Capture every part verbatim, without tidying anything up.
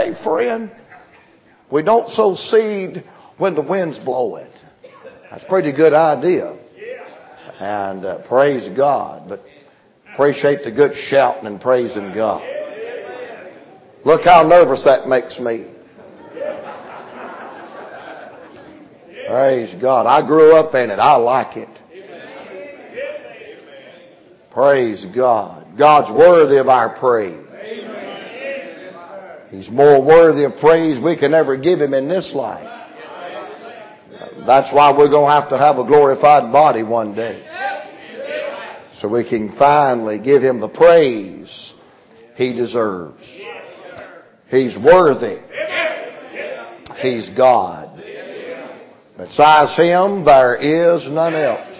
Hey, friend, we don't sow seed when the wind's blowing. That's a pretty good idea. And uh, praise God. But appreciate the good shouting and praising God. Look how nervous that makes me. Praise God. I grew up in it. I like it. Praise God. God's worthy of our praise. He's more worthy of praise we can ever give Him in this life. That's why we're going to have to have a glorified body one day. So we can finally give Him the praise He deserves. He's worthy. He's God. Besides Him, there is none else.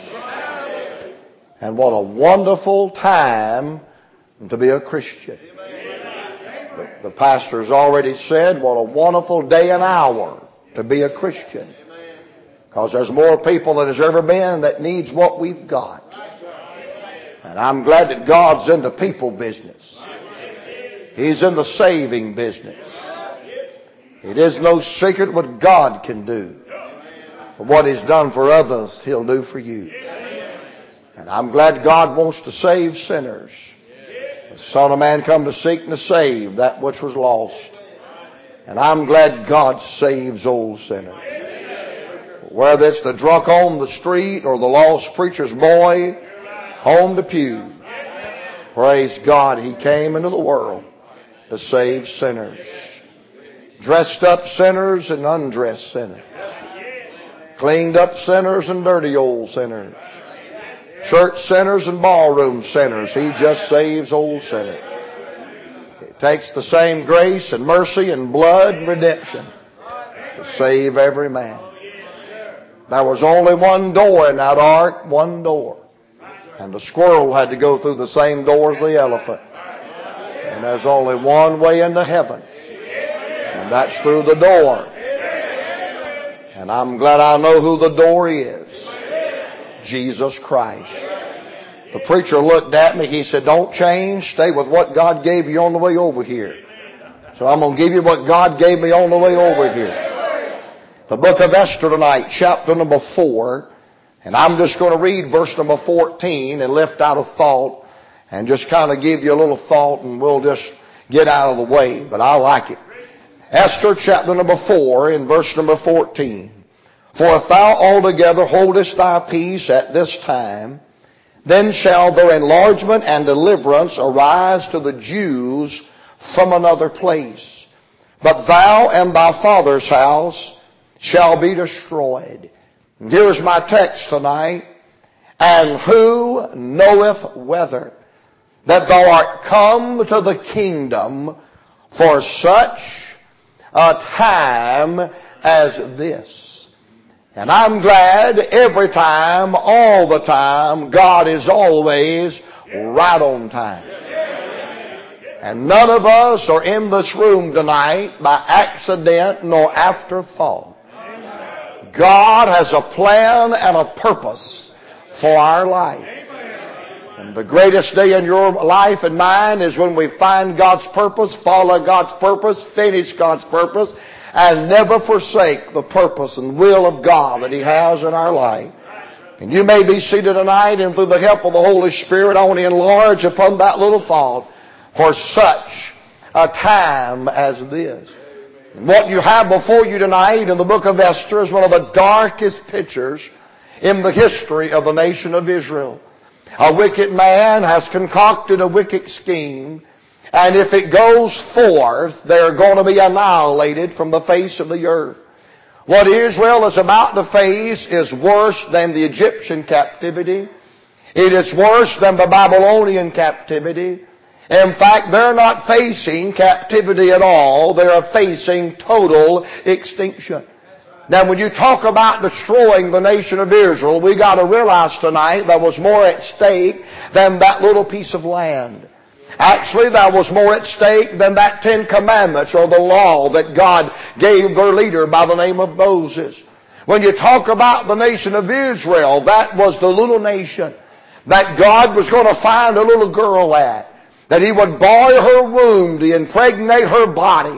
And what a wonderful time to be a Christian. The, the pastor's already said, what a wonderful day and hour to be a Christian. Because there's more people than there's ever been that needs what we've got. And I'm glad that God's in the people business. He's in the saving business. It is no secret what God can do. For what He's done for others, He'll do for you. And I'm glad God wants to save sinners. The Son of Man come to seek and to save that which was lost. And I'm glad God saves old sinners. Whether it's the drunk on the street or the lost preacher's boy home to pew. Praise God, He came into the world to save sinners. Dressed up sinners and undressed sinners. Cleaned up sinners and dirty old sinners. Church sinners and ballroom sinners. He just saves old sinners. It takes the same grace and mercy and blood and redemption to save every man. There was only one door in that ark, one door. And the squirrel had to go through the same door as the elephant. And there's only one way into heaven. And that's through the door. And I'm glad I know who the door is. Jesus Christ. The preacher looked at me. He said, don't change. Stay with what God gave you on the way over here. So I'm going to give you what God gave me on the way over here. The book of Esther tonight, chapter number four. And I'm just going to read verse number fourteen and lift out a thought and just kind of give you a little thought and we'll just get out of the way. But I like it. Esther chapter number four in verse number fourteen. For if thou altogether holdest thy peace at this time, then shall their enlargement and deliverance arise to the Jews from another place. But thou and thy father's house shall be destroyed. And here's my text tonight. And who knoweth whether that thou art come to the kingdom for such a time as this? And I'm glad every time, all the time, God is always right on time. And none of us are in this room tonight by accident nor afterthought. God has a plan and a purpose for our life. And the greatest day in your life and mine is when we find God's purpose, follow God's purpose, finish God's purpose, and never forsake the purpose and will of God that He has in our life. And you may be seated tonight, and through the help of the Holy Spirit, I want to enlarge upon that little thought. For such a time as this. And what you have before you tonight in the book of Esther is one of the darkest pictures in the history of the nation of Israel. A wicked man has concocted a wicked scheme, and if it goes forth, they're going to be annihilated from the face of the earth. What Israel is about to face is worse than the Egyptian captivity. It is worse than the Babylonian captivity. In fact, they're not facing captivity at all. They are facing total extinction. Now, when you talk about destroying the nation of Israel, we got to realize tonight there was more at stake than that little piece of land. Actually, there was more at stake than that Ten Commandments or the law that God gave their leader by the name of Moses. When you talk about the nation of Israel, that was the little nation that God was going to find a little girl at, that He would boil her womb to impregnate her body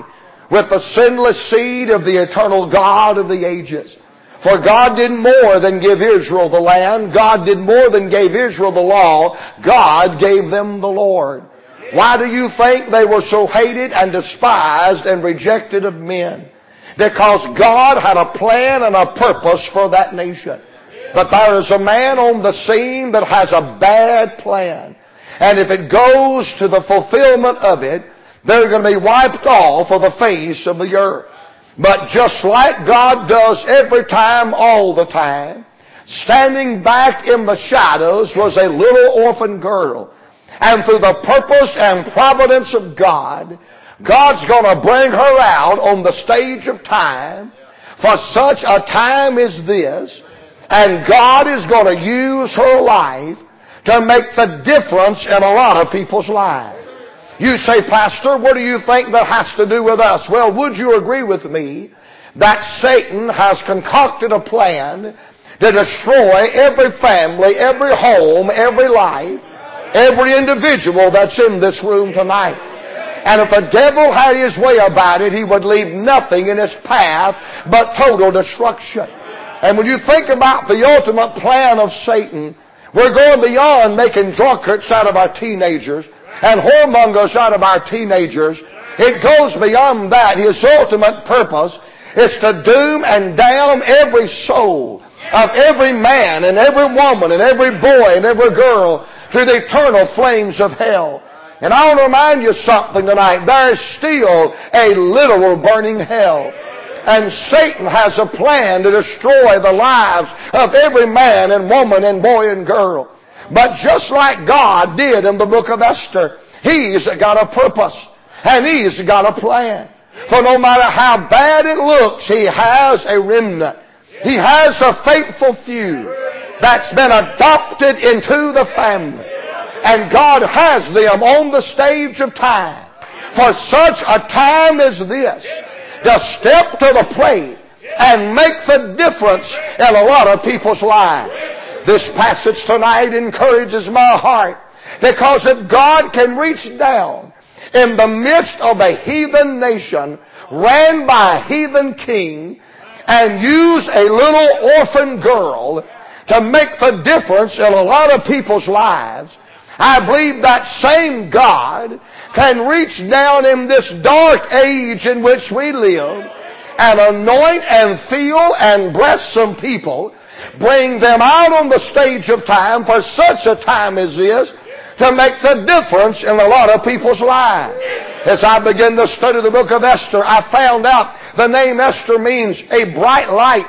with the sinless seed of the eternal God of the ages. For God did more than give Israel the land. God did more than gave Israel the law. God gave them the Lord. Why do you think they were so hated and despised and rejected of men? Because God had a plan and a purpose for that nation. But there is a man on the scene that has a bad plan. And if it goes to the fulfillment of it, they're going to be wiped off of the face of the earth. But just like God does every time, all the time, standing back in the shadows was a little orphan girl. And through the purpose and providence of God, God's going to bring her out on the stage of time for such a time as this. And God is going to use her life to make the difference in a lot of people's lives. You say, Pastor, what do you think that has to do with us? Well, would you agree with me that Satan has concocted a plan to destroy every family, every home, every life, every individual that's in this room tonight? And if the devil had his way about it, he would leave nothing in his path but total destruction. And when you think about the ultimate plan of Satan, we're going beyond making drunkards out of our teenagers and whoremongers out of our teenagers. It goes beyond that. His ultimate purpose is to doom and damn every soul of every man and every woman and every boy and every girl to the eternal flames of hell. And I want to remind you something tonight. There is still a literal burning hell. And Satan has a plan to destroy the lives of every man and woman and boy and girl. But just like God did in the book of Esther, He's got a purpose. And He's got a plan. For no matter how bad it looks, He has a remnant. He has a faithful few that's been adopted into the family. And God has them on the stage of time for such a time as this to step to the plate and make the difference in a lot of people's lives. This passage tonight encourages my heart because if God can reach down in the midst of a heathen nation ran by a heathen king and use a little orphan girl to make the difference in a lot of people's lives, I believe that same God can reach down in this dark age in which we live and anoint and fill and bless some people, bring them out on the stage of time for such a time as this to make the difference in a lot of people's lives. As I began to study the book of Esther, I found out the name Esther means a bright light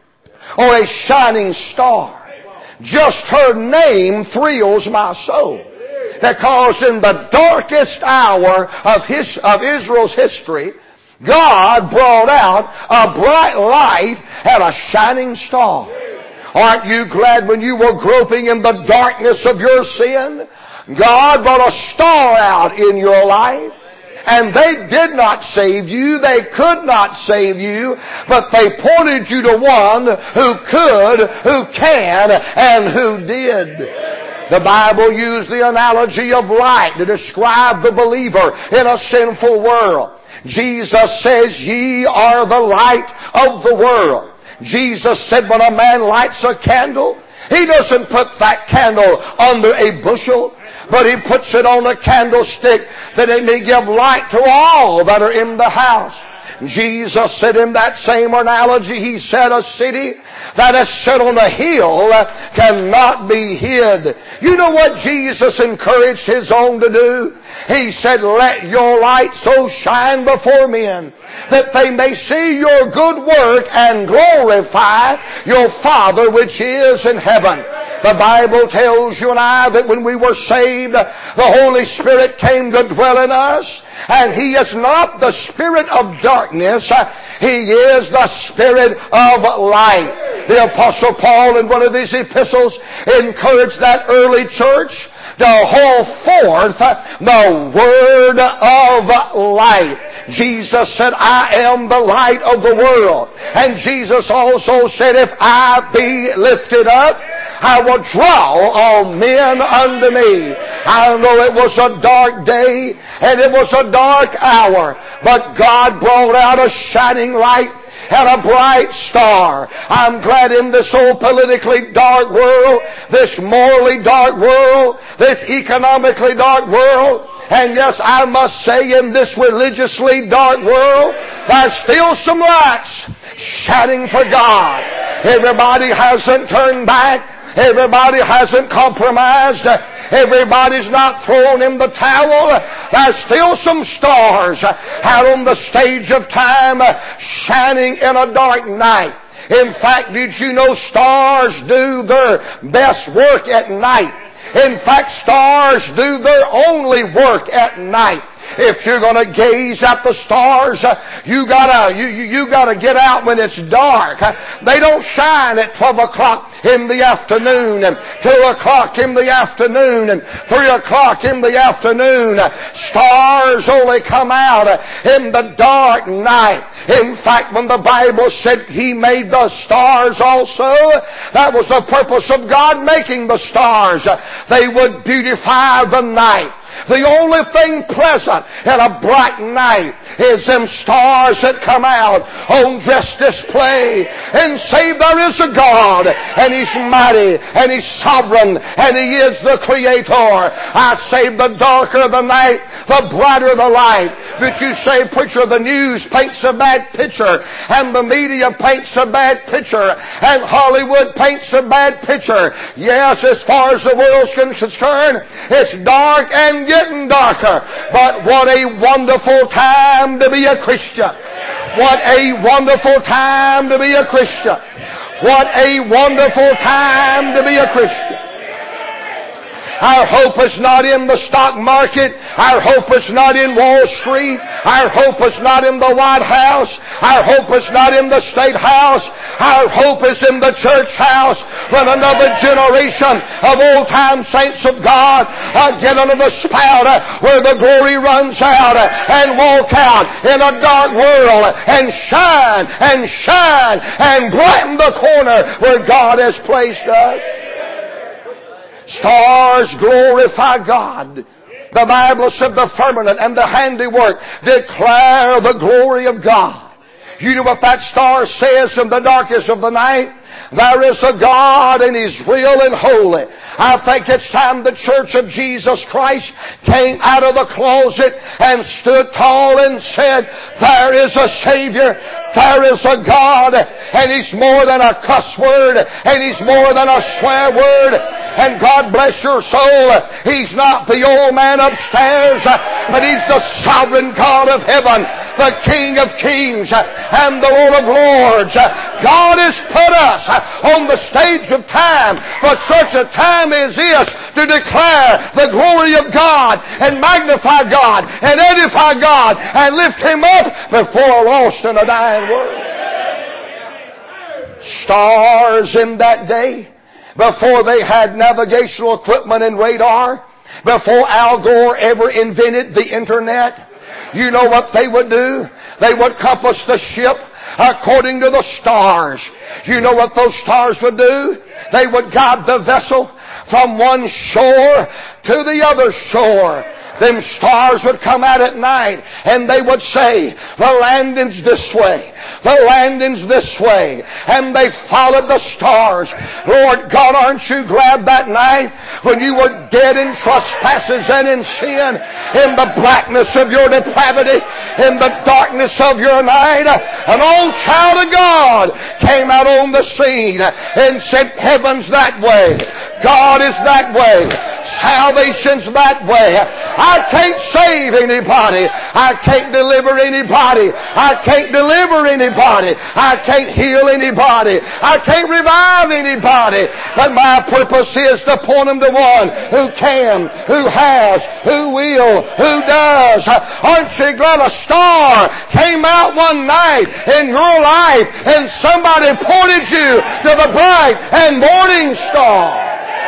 or a shining star. Just her name thrills my soul. Because in the darkest hour of, his, of Israel's history, God brought out a bright light and a shining star. Aren't you glad when you were groping in the darkness of your sin, God brought a star out in your life? And they did not save you, they could not save you, but they pointed you to one who could, who can, and who did. The Bible used the analogy of light to describe the believer in a sinful world. Jesus says, "Ye are the light of the world." Jesus said when a man lights a candle, he doesn't put that candle under a bushel, but he puts it on a candlestick that it may give light to all that are in the house. Jesus said in that same analogy, He said, a city that is set on a hill cannot be hid. You know what Jesus encouraged His own to do? He said, "Let your light so shine before men that they may see your good work and glorify your Father which is in heaven." The Bible tells you and I that when we were saved, the Holy Spirit came to dwell in us. And He is not the spirit of darkness. He is the Spirit of light. The Apostle Paul in one of his epistles encouraged that early church to hold forth the Word of light. Jesus said, "I am the light of the world." And Jesus also said, "If I be lifted up, I will draw all men unto me. I know it was a dark day and it was a dark hour, but God brought out a shining light and a bright star. I'm glad in this old politically dark world, this morally dark world, this economically dark world, and yes, I must say in this religiously dark world, there's still some lights shining for God. Everybody hasn't turned back. Everybody hasn't compromised. Everybody's not thrown in the towel. There's still some stars out on the stage of time shining in a dark night. In fact, did you know stars do their best work at night? In fact, stars do their only work at night. If you're going to gaze at the stars, you gotta you, you, you gotta get out when it's dark. They don't shine at twelve o'clock in the afternoon and two o'clock in the afternoon and three o'clock in the afternoon. Stars only come out in the dark night. In fact, when the Bible said He made the stars also, that was the purpose of God making the stars. They would beautify the night. The only thing pleasant in a bright night is them stars that come out on dress display and say there is a God and He's mighty and He's sovereign and He is the Creator. I say the darker the night, the brighter the light. But you say, preacher, the news paints a bad picture and the media paints a bad picture and Hollywood paints a bad picture. Yes, as far as the world's concerned, it's dark and getting darker. But what a wonderful time to be a Christian. What a wonderful time to be a Christian. What a wonderful time to be a Christian. Our hope is not in the stock market. Our hope is not in Wall Street. Our hope is not in the White House. Our hope is not in the State House. Our hope is in the church house when another generation of old-time saints of God uh, get under the spout uh, where the glory runs out uh, and walk out in a dark world and shine and shine and brighten the corner where God has placed us. Stars glorify God. The Bible said the firmament and the handiwork declare the glory of God. You know what that star says in the darkness of the night? There is a God and He's real and holy. I think it's time the Church of Jesus Christ came out of the closet and stood tall and said, there is a Savior, there is a God, and He's more than a cuss word, and He's more than a swear word. And God bless your soul, He's not the old man upstairs, but He's the sovereign God of heaven, the King of kings and the Lord of lords. God has put us on the stage of time for such a time as this to declare the glory of God and magnify God and edify God and lift Him up before a lost and a dying world. Stars in that day, before they had navigational equipment and radar, before Al Gore ever invented the internet, you know what they would do? They would compass the ship according to the stars. You know what those stars would do? They would guide the vessel from one shore to the other shore. Them stars would come out at night and they would say, the landing's this way, the landing's this way. And they followed the stars. Lord God, aren't you glad that night when you were dead in trespasses and in sin, in the blackness of your depravity, in the darkness of your night, an old child of God came out on the scene and said, heaven's that way, God is that way, salvation's that way. I can't save anybody. I can't deliver anybody. I can't deliver anybody. I can't heal anybody. I can't revive anybody. But my purpose is to point them to one who can, who has, who will, who does. Aren't you glad a star came out one night in your life and somebody pointed you to the bright and morning star?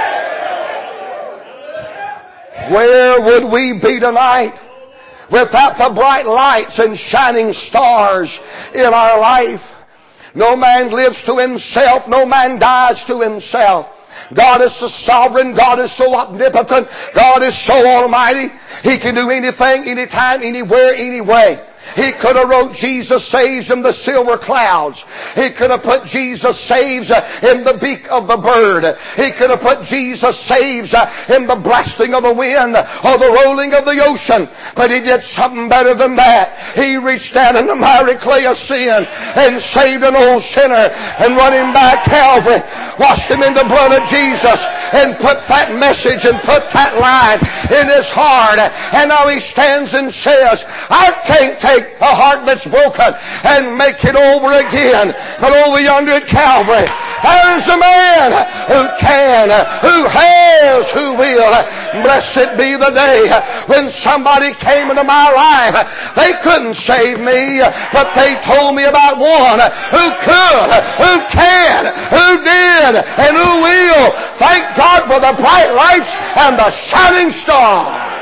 Where would we be tonight without the bright lights and shining stars in our life? No man lives to himself. No man dies to himself. God is so sovereign. God is so omnipotent. God is so almighty. He can do anything, anytime, anywhere, anyway. He could have wrote Jesus saves in the silver clouds. He could have put Jesus saves in the beak of the bird. He could have put Jesus saves in the blasting of the wind or the rolling of the ocean. But He did something better than that. He reached down in the miry clay of sin and saved an old sinner and run him back Calvary, washed him in the blood of Jesus and put that message and put that line in his heart. And now he stands and says, I can't take a heart that's broken and make it over again. But over yonder at Calvary, there's a man who can, who has, who will. Blessed be the day when somebody came into my life. They couldn't save me, but they told me about one who could, who can, who did, and who will. Thank God for the bright lights and the shining star.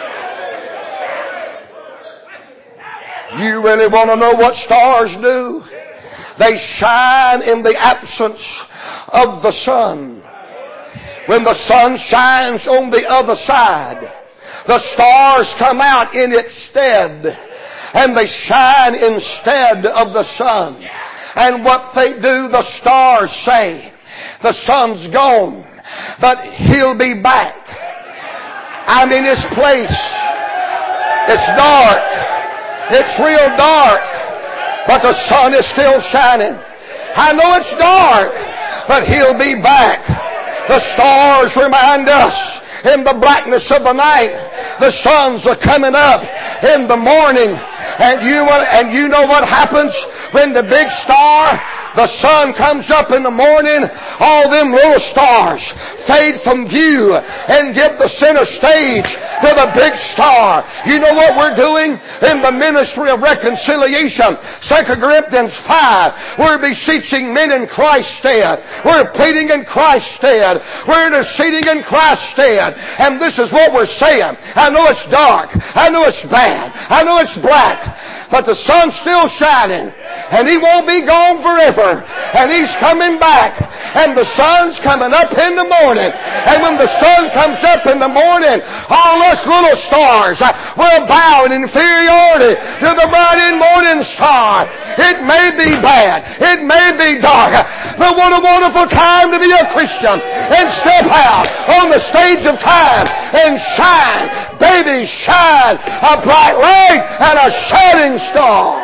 You really want to know what stars do? They shine in the absence of the sun. When the sun shines on the other side, the stars come out in its stead, and they shine instead of the sun. And what they do, the stars say, the sun's gone, but he'll be back. I'm in his place. It's dark. It's real dark, but the sun is still shining. I know it's dark, but he'll be back. The stars remind us in the blackness of the night, the suns are coming up in the morning. And you, and you know what happens when the big star, the sun comes up in the morning, all them little stars fade from view and give the center stage to the big star. You know what we're doing in the ministry of reconciliation? Second Corinthians five. We're beseeching men in Christ's stead. We're pleading in Christ's stead. We're interceding in Christ's stead. And this is what we're saying. I know it's dark. I know it's bad. I know it's black. But the sun's still shining. And He won't be gone forever. And He's coming back. And the sun's coming up in the morning. And when the sun comes up in the morning, all us little stars will bow in inferiority to the bright and morning star. It may be bad. It may be dark. But what a wonderful time to be a Christian and step out on the stage of time and shine. Baby, shine a bright light and a shining star.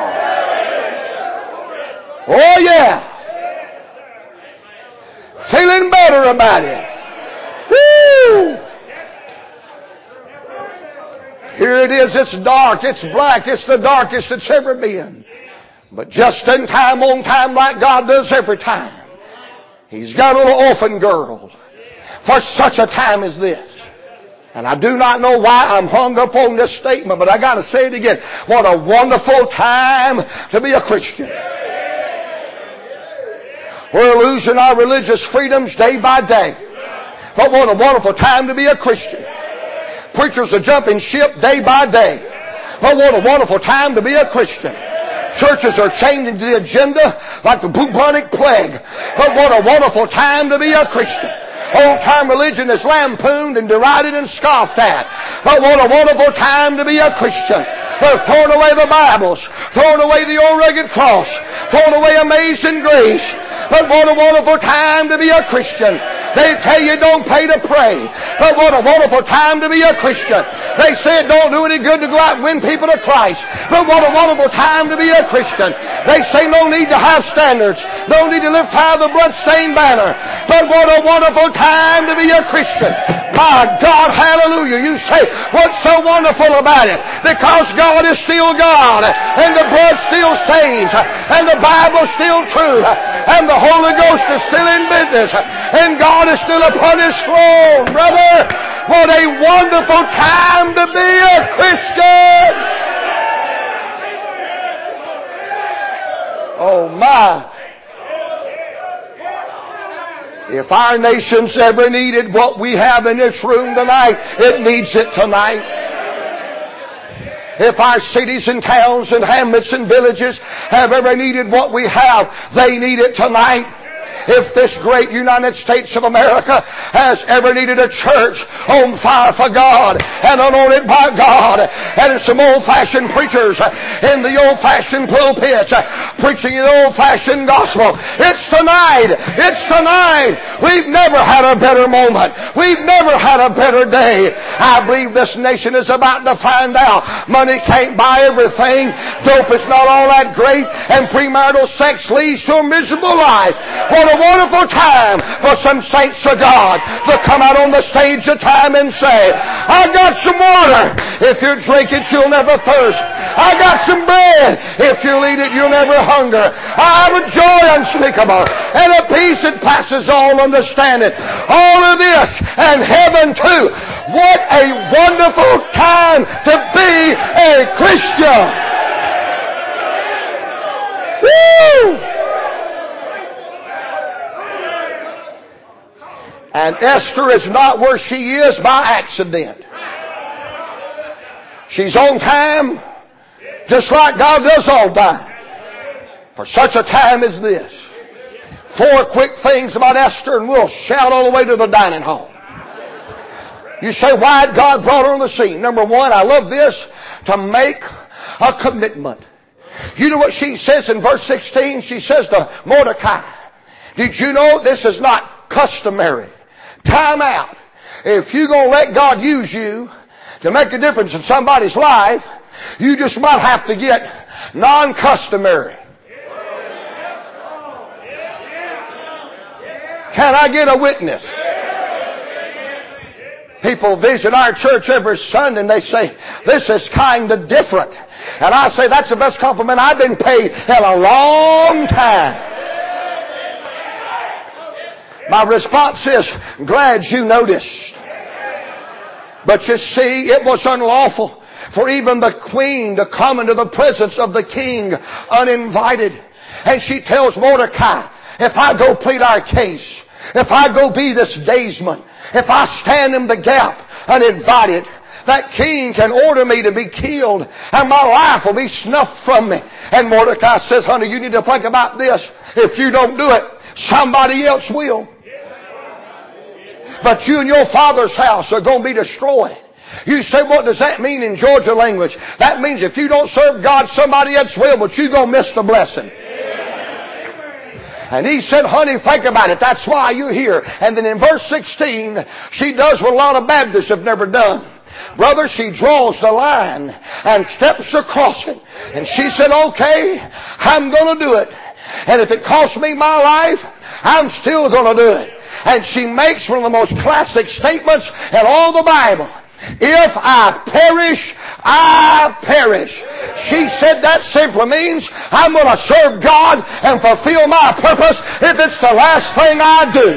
Oh yeah. Feeling better about it. Woo! Here it is. It's dark. It's black. It's the darkest it's ever been. But just in time, on time, like God does every time. He's got a little orphan girl for such a time as this. And I do not know why I'm hung up on this statement, but I got to say it again. What a wonderful time to be a Christian. We're losing our religious freedoms day by day. But what a wonderful time to be a Christian. Preachers are jumping ship day by day. But what a wonderful time to be a Christian. Churches are changing the agenda like the bubonic plague. But what a wonderful time to be a Christian. Old-time religion is lampooned and derided and scoffed at. But what a wonderful time to be a Christian. They're throwing away the Bibles, throwing away the old rugged cross, throwing away Amazing Grace. But what a wonderful time to be a Christian. They tell you don't pay to pray. But what a wonderful time to be a Christian. They say it don't do any good to go out and win people to Christ. But what a wonderful time to be a Christian. They say no need to have standards. No need to lift high the bloodstained banner. But what a wonderful time to be a Christian. My God, hallelujah. You say, what's so wonderful about it? Because God is still God. And the blood still saves. And the Bible's still true. And the Holy Ghost is still in business. And God is still upon His throne. Brother, what a wonderful time to be a Christian. Oh my. If our nation's ever needed what we have in this room tonight, it needs it tonight. If our cities and towns and hamlets and villages have ever needed what we have, they need it tonight. If this great United States of America has ever needed a church on fire for God and anointed by God, and it's some old-fashioned preachers in the old-fashioned pulpits preaching the old-fashioned gospel, it's tonight. It's tonight. We've never had a better moment. We've never had a better day. I believe this nation is about to find out money can't buy everything. Dope is not all that great, and premarital sex leads to a miserable life. What a wonderful time for some saints of God to come out on the stage of time and say, I got some water. If you drink it, you'll never thirst. I got some bread. If you'll eat it, you'll never hunger. I have a joy unspeakable and a peace that passes all understanding. All of this and heaven too. What a wonderful time to be a Christian. Woo! And Esther is not where she is by accident. She's on time, just like God does all time, for such a time as this. Four quick things about Esther, and we'll shout all the way to the dining hall. You say, why had God brought her on the scene? Number one, I love this, to make a commitment. You know what she says in verse sixteen? She says to Mordecai, did you know this is not customary? Time out. If you're going to let God use you to make a difference in somebody's life, you just might have to get non-customary. Can I get a witness? People visit our church every Sunday and they say, this is kind of different. And I say, that's the best compliment I've been paid in a long time. My response is, glad you noticed. But you see, it was unlawful for even the queen to come into the presence of the king uninvited. And she tells Mordecai, if I go plead our case, if I go be this daysman, if I stand in the gap uninvited, that king can order me to be killed and my life will be snuffed from me. And Mordecai says, honey, you need to think about this. If you don't do it, somebody else will. But you and your father's house are going to be destroyed. You say, what does that mean in Georgia language? That means if you don't serve God, somebody else will, but you're going to miss the blessing. And he said, honey, think about it. That's why you're here. And then in verse sixteen, she does what a lot of Baptists have never done. Brother, she draws the line and steps across it. And she said, okay, I'm going to do it. And if it costs me my life, I'm still going to do it. And she makes one of the most classic statements in all the Bible. If I perish, I perish. She said that simply means I'm going to serve God and fulfill my purpose if it's the last thing I do.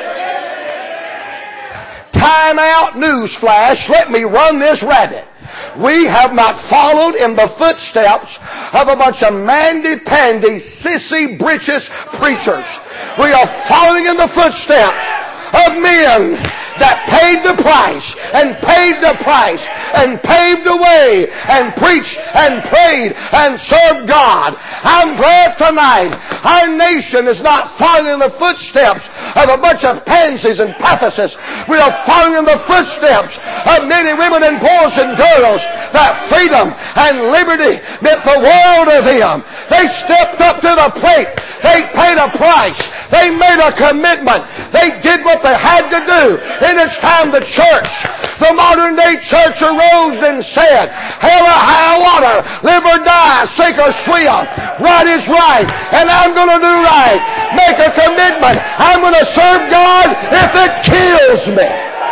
Time out, newsflash. Let me run this rabbit. We have not followed in the footsteps of a bunch of mandy-pandy, sissy-britches preachers. We are following in the footsteps of men that paid the price and paid the price and paved the way and preached and prayed and served God. I'm glad tonight our nation is not following in the footsteps of a bunch of pansies and pathoses. We are following in the footsteps of men and women and boys and girls that freedom and liberty meant the world to them. They stepped up to the plate. They paid a price. They made a commitment. They did what they had to do. And it's time the church, the modern day church, arose and said, hell or high water, live or die, sink or swim, right is right, and I'm going to do right. Make a commitment. I'm going to serve God if it kills me.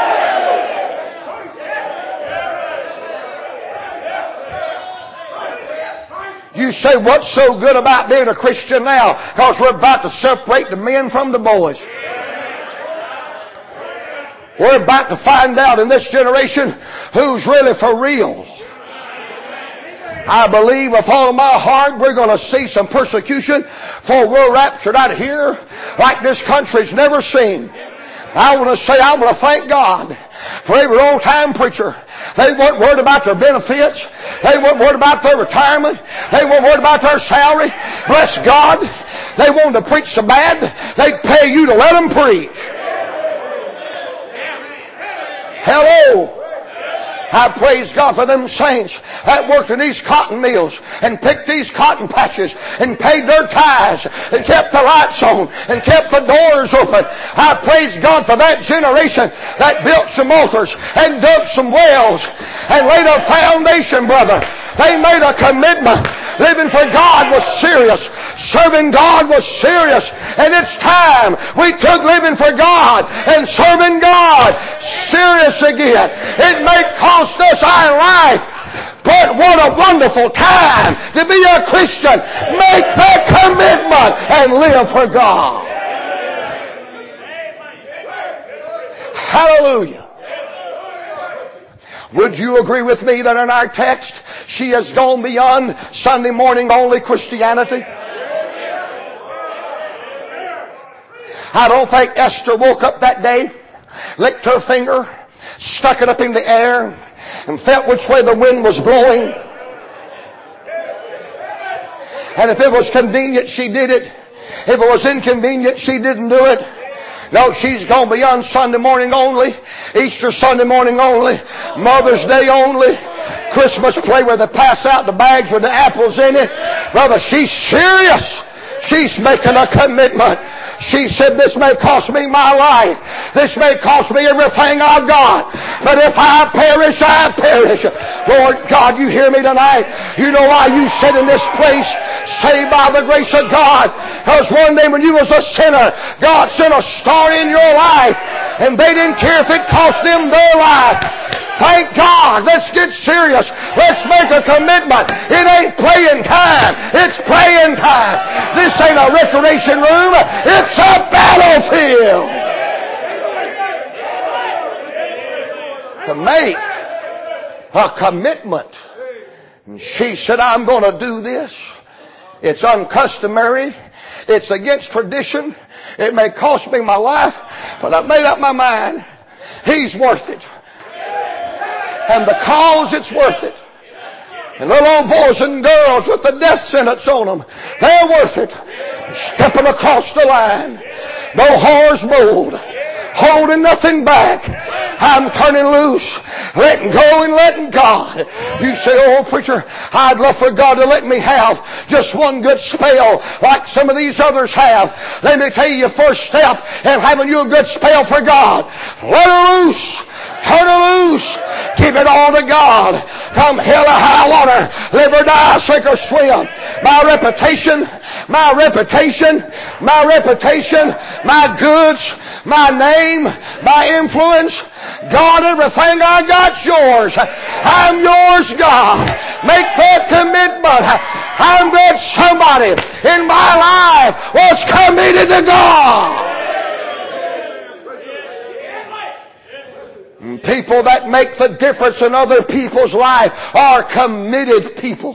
You say, what's so good about being a Christian now? Because we're about to separate the men from the boys. We're about to find out in this generation who's really for real. I believe with all of my heart we're going to see some persecution, for we're raptured out of here like this country's never seen. I want to say, I want to thank God for every old-time preacher. They weren't worried about their benefits. They weren't worried about their retirement. They weren't worried about their salary. Bless God. They wanted to preach so bad, they'd pay you to let them preach. Hello. I praise God for them saints that worked in these cotton mills and picked these cotton patches and paid their tithes and kept the lights on and kept the doors open. I praise God for that generation that built some altars and dug some wells and laid a foundation, brother. They made a commitment. Living for God was serious. Serving God was serious. And it's time we took living for God and serving God serious again. It may cost us our life, but what a wonderful time to be a Christian. Make that commitment and live for God. Hallelujah. Would you agree with me that in our text, she has gone beyond Sunday morning only Christianity? I don't think Esther woke up that day, licked her finger, stuck it up in the air, and felt which way the wind was blowing. And if it was convenient, she did it. If it was inconvenient, she didn't do it. No, she's gone beyond Sunday morning only, Easter Sunday morning only, Mother's Day only, Christmas play where they pass out the bags with the apples in it. Brother, she's serious. She's making a commitment. She said, this may cost me my life. This may cost me everything I've got. But if I perish, I perish. Lord God, you hear me tonight. You know why you sit in this place, saved by the grace of God. Because one day when you was a sinner, God sent a star in your life. And they didn't care if it cost them their life. Thank God. Let's get serious. Let's make a commitment. It ain't playing time. It's praying time. This ain't a recreation room. It's a battlefield. To make a commitment. And she said, I'm going to do this. It's uncustomary. It's against tradition. It may cost me my life, but I've made up my mind. He's worth it. And because it's worth it. And little old boys and girls with the death sentence on them, they're worth it. Stepping across the line. No whore's mold. Holding nothing back. I'm turning loose. Letting go and letting God. You say, oh preacher, I'd love for God to let me have just one good spell like some of these others have. Let me tell you your first step in having you a good spell for God. Let her loose. Turn her loose. Give it all to God. Come hell or high water. Live or die, sink or swim. My reputation, my reputation, my reputation, my goods, my name, my influence. God, everything I got's yours. I'm yours, God. Make that commitment. I'm glad somebody in my life was committed to God. People that make the difference in other people's life are committed people.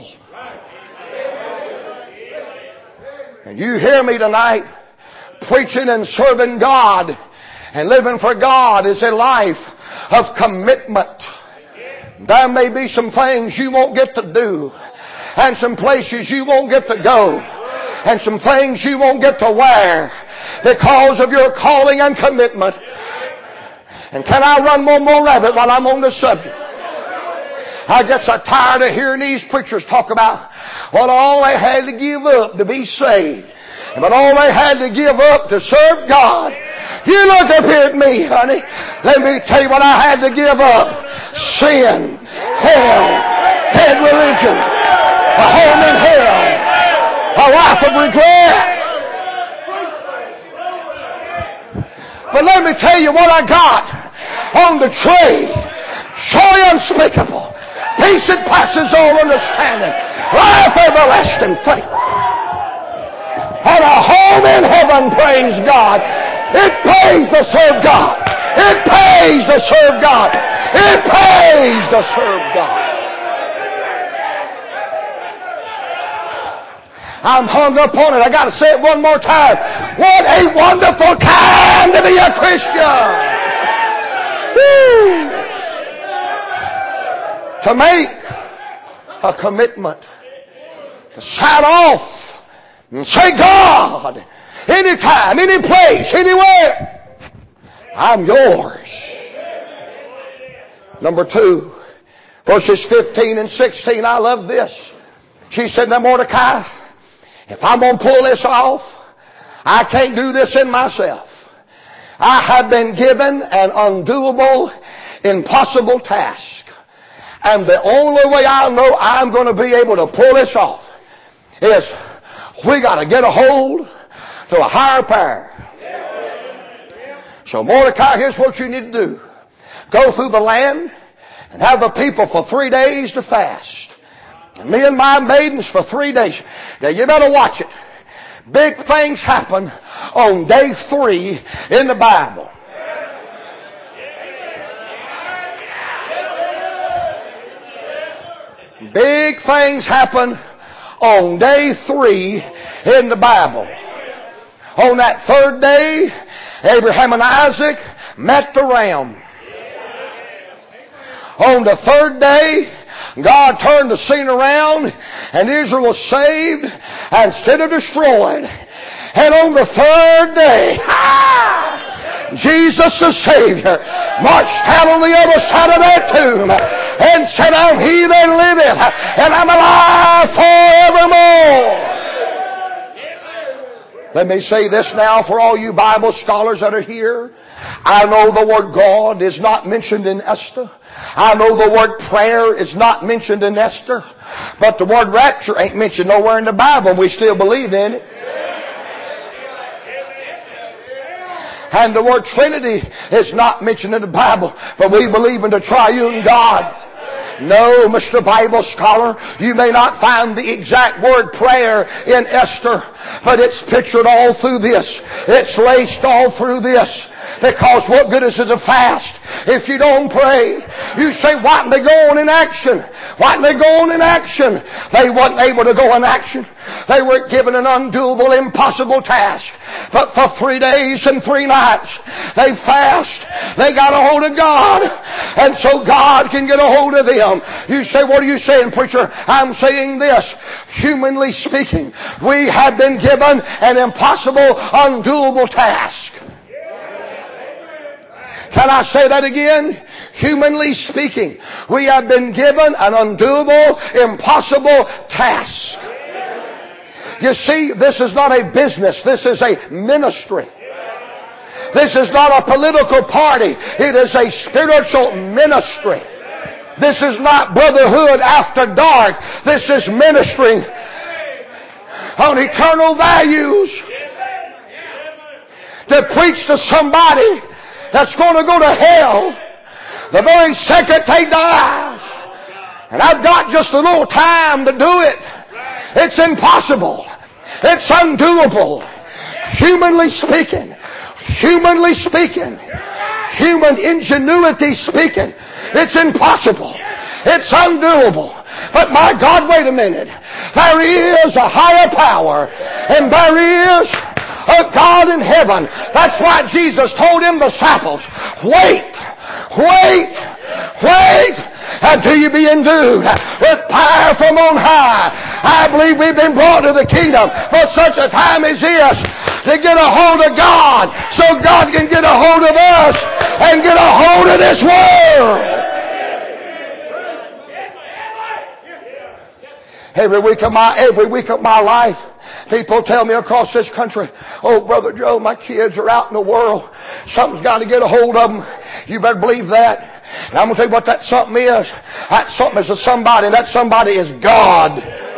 And you hear me tonight, preaching and serving God and living for God is a life of commitment. There may be some things you won't get to do, and some places you won't get to go, and some things you won't get to wear because of your calling and commitment. And can I run one more rabbit while I'm on this subject? I get so tired of hearing these preachers talk about what all they had to give up to be saved. But all they had to give up to serve God. You look up here at me, honey. Let me tell you what I had to give up. Sin, hell, dead religion, a home in hell, a life of regret. But let me tell you what I got on the tray. Joy unspeakable, peace that passes all understanding, life everlasting, faith, and a home in heaven. Praise God. It pays to serve God. It pays to serve God. It pays to serve God. I'm hung up on it. I got to say it one more time. What a wonderful time to be a Christian. Woo. To make a commitment. To sign off and say, God, anytime, any place, anywhere, I'm yours. Number two, verses fifteen and sixteen, I love this. She said, now Mordecai, if I'm going to pull this off, I can't do this in myself. I have been given an undoable, impossible task. And the only way I know I'm going to be able to pull this off is we got to get a hold to a higher power. So Mordecai, here's what you need to do. Go through the land and have the people for three days to fast. And me and my maidens for three days. Now you better watch it. Big things happen on day three in the Bible. Big things happen on day three in the Bible. On that third day, Abraham and Isaac met the ram. On the third day, God turned the scene around and Israel was saved instead of destroyed. And on the third day, ah, Jesus the Savior marched out on the other side of that tomb and said, I'm he that liveth, and I'm alive forevermore. Let me say this now for all you Bible scholars that are here. I know the word God is not mentioned in Esther. I know the word prayer is not mentioned in Esther. But the word rapture ain't mentioned nowhere in the Bible, and we still believe in it. And the word Trinity is not mentioned in the Bible, but we believe in the triune God. No, Mister Bible scholar, you may not find the exact word prayer in Esther, but it's pictured all through this. It's laced all through this. Because what good is it to fast if you don't pray? You say, why didn't they go on in action? Why didn't they go on in action? They weren't able to go in action. They were given an undoable, impossible task. But for three days and three nights, they fast. They got a hold of God. And so God can get a hold of them. You say, what are you saying, preacher? I'm saying this. Humanly speaking, we have been given an impossible, undoable task. Can I say that again? Humanly speaking, we have been given an undoable, impossible task. You see, this is not a business. This is a ministry. This is not a political party. It is a spiritual ministry. This is not brotherhood after dark. This is ministering on eternal values. To preach to somebody that's going to go to hell the very second they die. And I've got just a little time to do it. It's impossible. It's undoable. Humanly speaking. Humanly speaking. Human ingenuity speaking. It's impossible. It's undoable. But my God, wait a minute. There is a higher power. And there is a God in heaven. That's why Jesus told him disciples, wait, wait, wait until you be endued with power from on high. I believe we've been brought to the kingdom for such a time as this to get a hold of God so God can get a hold of us and get a hold of this world. Every week of my, every week of my life, people tell me across this country, oh, Brother Joe, my kids are out in the world. Something's got to get a hold of them. You better believe that. And I'm going to tell you what that something is. That something is a somebody, and that somebody is God.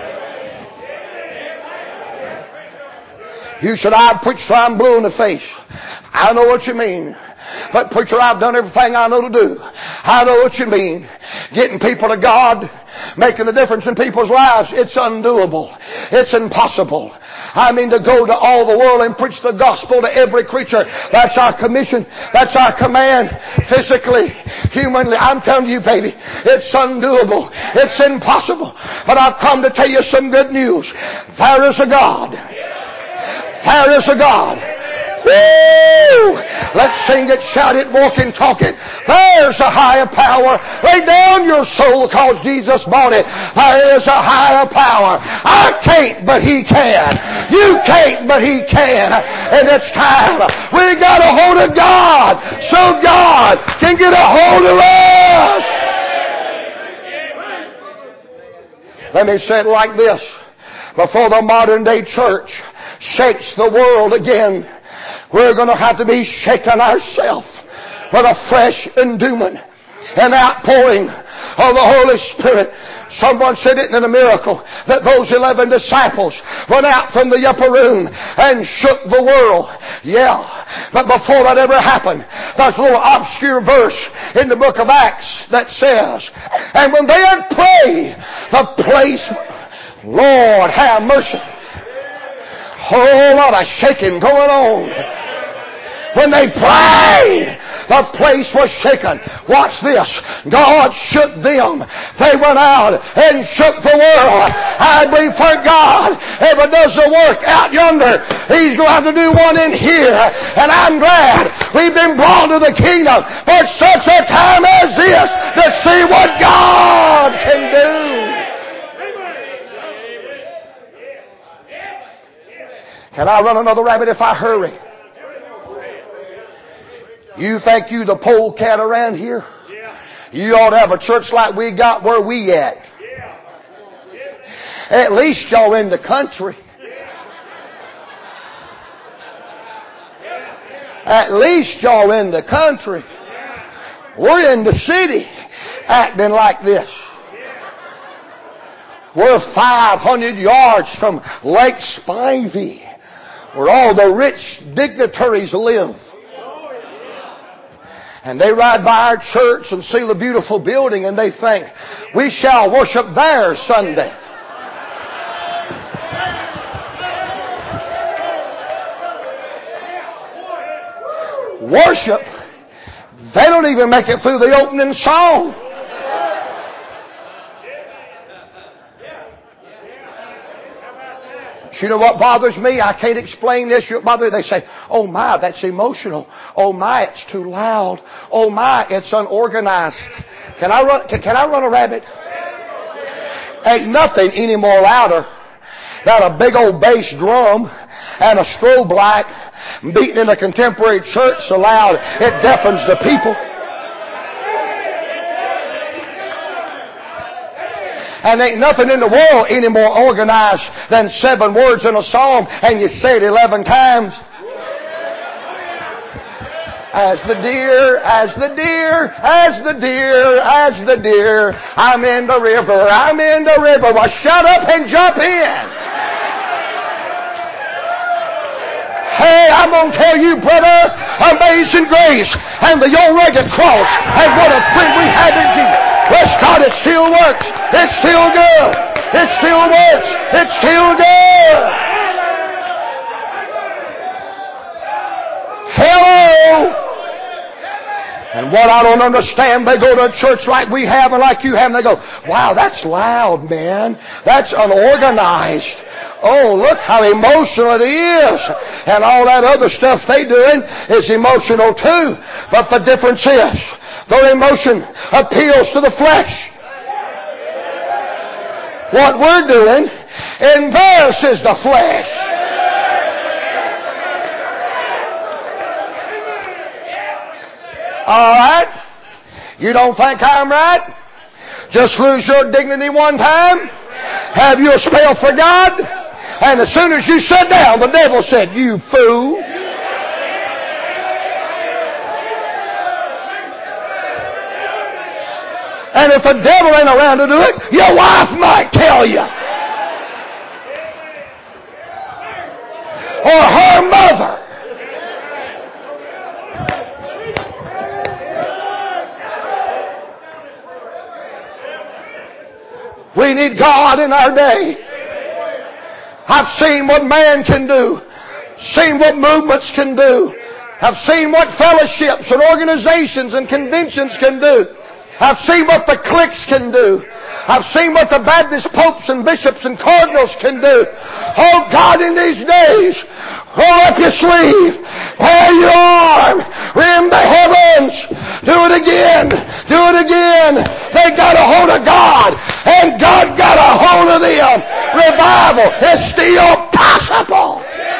You said, I preach till I'm blue in the face. I know what you mean. But preacher, I've done everything I know to do. I know what you mean. Getting people to God, making the difference in people's lives, it's undoable. It's impossible. I mean, to go to all the world and preach the gospel to every creature. That's our commission. That's our command. Physically, humanly, I'm telling you, baby, it's undoable. It's impossible. But I've come to tell you some good news. There is a God. There is a God. Woo! Let's sing it, shout it, walk and talk it. There's a higher power. Lay down your soul because Jesus bought it. There is a higher power. I can't, but He can. You can't, but He can. And it's time. We got a hold of God so God can get a hold of us. Let me say it like this. Before the modern day church shakes the world again, we're going to have to be shaken ourselves with a fresh endowment and outpouring of the Holy Spirit. Someone said it in a miracle that those eleven disciples went out from the upper room and shook the world. Yeah, but before that ever happened, there's a little obscure verse in the book of Acts that says, and when they had prayed, the place, Lord have mercy, whole lot of shaking going on. When they prayed, the place was shaken. Watch this. God shook them. They went out and shook the world. I believe for God, if it does the work out yonder, He's going to have to do one in here. And I'm glad we've been brought to the kingdom for such a time as this to see what God can do. Can I run another rabbit if I hurry? You think you the polecat around here? You ought to have a church like we got where we at. At least y'all in the country. At least y'all in the country. We're in the city acting like this. We're five hundred yards from Lake Spivey, where all the rich dignitaries live. And they ride by our church and see the beautiful building and they think, we shall worship there Sunday. Worship, they don't even make it through the opening song. You know what bothers me? I can't explain this. You bother. They say, oh my, that's emotional. Oh my, it's too loud. Oh my, it's unorganized. Can I run, can, can I run a rabbit? Ain't nothing any more louder than a big old bass drum and a strobe light beating in a contemporary church so loud it deafens the people. And ain't nothing in the world any more organized than seven words in a psalm and you say it eleven times. As the deer, as the deer, as the deer, as the deer, I'm in the river, I'm in the river. Well, shut up and jump in. Hey, I'm going to tell you, brother, Amazing Grace and the old rugged cross and what a friend we have in Jesus. Bless God, it still works. It's still good. It still works. It's still good. Hello. And what I don't understand, they go to a church like we have and like you have, and they go, wow, that's loud, man. That's unorganized. Oh, look how emotional it is. And all that other stuff they doing is emotional too. But the difference is, their emotion appeals to the flesh. What we're doing embarrasses the flesh. All right? You don't think I'm right? Just lose your dignity one time, have you a spell for God, and as soon as you sit down, the devil said, you fool. And if the devil ain't around to do it, your wife might tell you. Or her mother. We need God in our day. I've seen what man can do. Seen what movements can do. I've seen what fellowships and organizations and conventions can do. I've seen what the cliques can do. I've seen what the Baptist popes and bishops and cardinals can do. Oh God, in these days, Roll up your sleeve. Pare your arm. Rim the heavens. Do it again. Do it again. They got a hold of God. And God got a hold of them. Revival is still possible.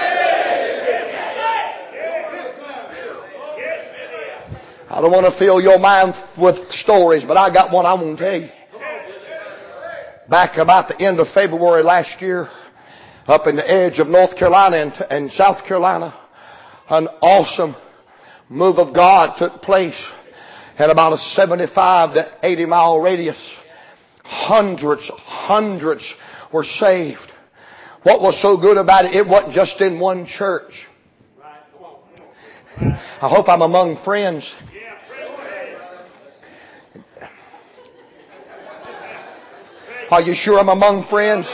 I don't want to fill your mind with stories, but I got one I want to tell you. Back about the end of February last year, up in the edge of North Carolina and, and South Carolina, an awesome move of God took place in about a seventy-five to eighty mile radius. Hundreds, hundreds were saved. What was so good about it, it wasn't just in one church. I hope I'm among friends. Are you sure I'm among friends?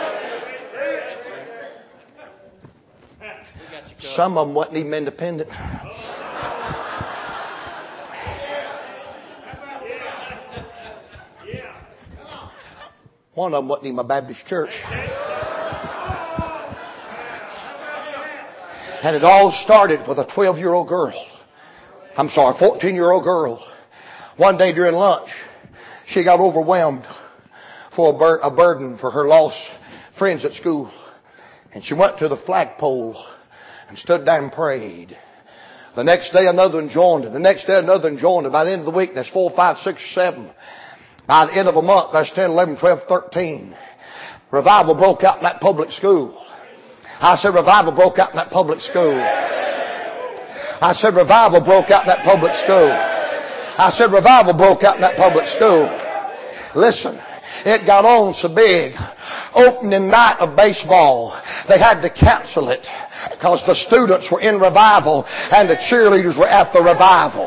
Some of them wasn't even independent. One of them wasn't even a Baptist church. And it all started with a twelve-year-old girl. I'm sorry, fourteen-year-old girl. One day during lunch, she got overwhelmed for a, bur- a burden for her lost friends at school. And she went to the flagpole and stood down and prayed. The next day another one joined her. The next day another one joined her. By the end of the week, there's four, five, six, seven. By the end of a month, there's ten, eleven, twelve, thirteen. Revival broke out in that public school. I said revival broke out in that public school. I said revival broke out in that public school. I said revival broke out in that public school. Listen, it got on so big. Opening night of baseball, they had to cancel it because the students were in revival and the cheerleaders were at the revival.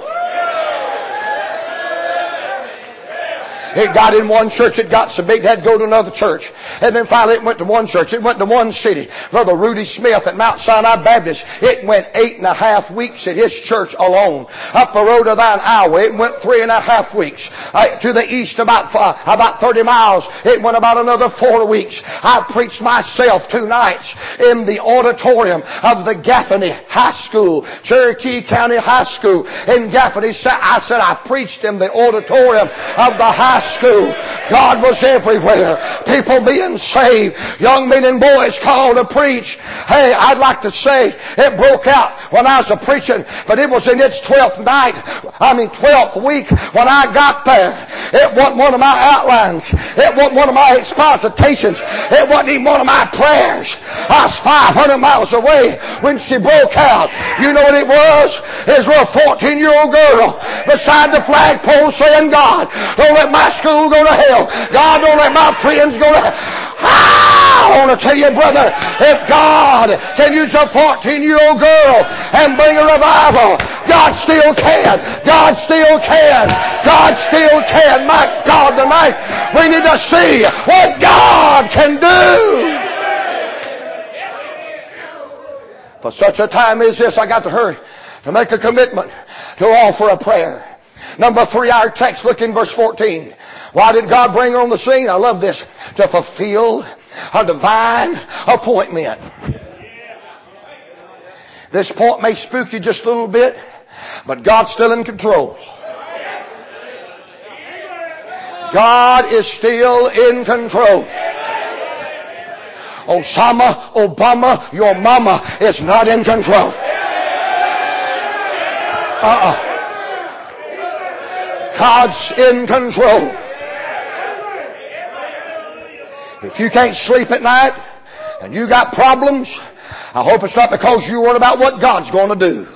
It got in one church, it got so big, it had to go to another church. And then finally it went to one church, it went to one city. Brother Rudy Smith at Mount Sinai Baptist, it went eight and a half weeks at his church alone. Up the road of thine Iowa, it went three and a half weeks. Uh, to the east about uh, about thirty miles, it went about another four weeks. I preached myself two nights in the auditorium of the Gaffney High School, Cherokee County High School in Gaffney. I said I preached in the auditorium of the high school. God was everywhere. People being saved. Young men and boys called to preach. Hey, I'd like to say it broke out when I was a preaching, but it was in its twelfth night. I mean twelfth week when I got there. It wasn't one of my outlines. It wasn't one of my expositations. It wasn't even one of my prayers. I was five hundred miles away when she broke out. You know what it was? It was a little fourteen-year-old girl beside the flagpole saying, God, don't let my school go to hell. God, don't let my friends go to hell. I want to tell you, brother, if God can use a fourteen-year-old girl and bring a revival, God still can. God still can. God still can. My God, tonight we need to see what God can do. For such a time as this, I got to hurry to make a commitment to offer a prayer. Number three, our text, look in verse fourteen. Why did God bring her on the scene? I love this. To fulfill a divine appointment. This point may spook you just a little bit, but God's still in control. God is still in control. Osama, Obama, your mama is not in control. Uh-uh. God's in control. If you can't sleep at night and you got problems, I hope it's not because you worry about what God's going to do.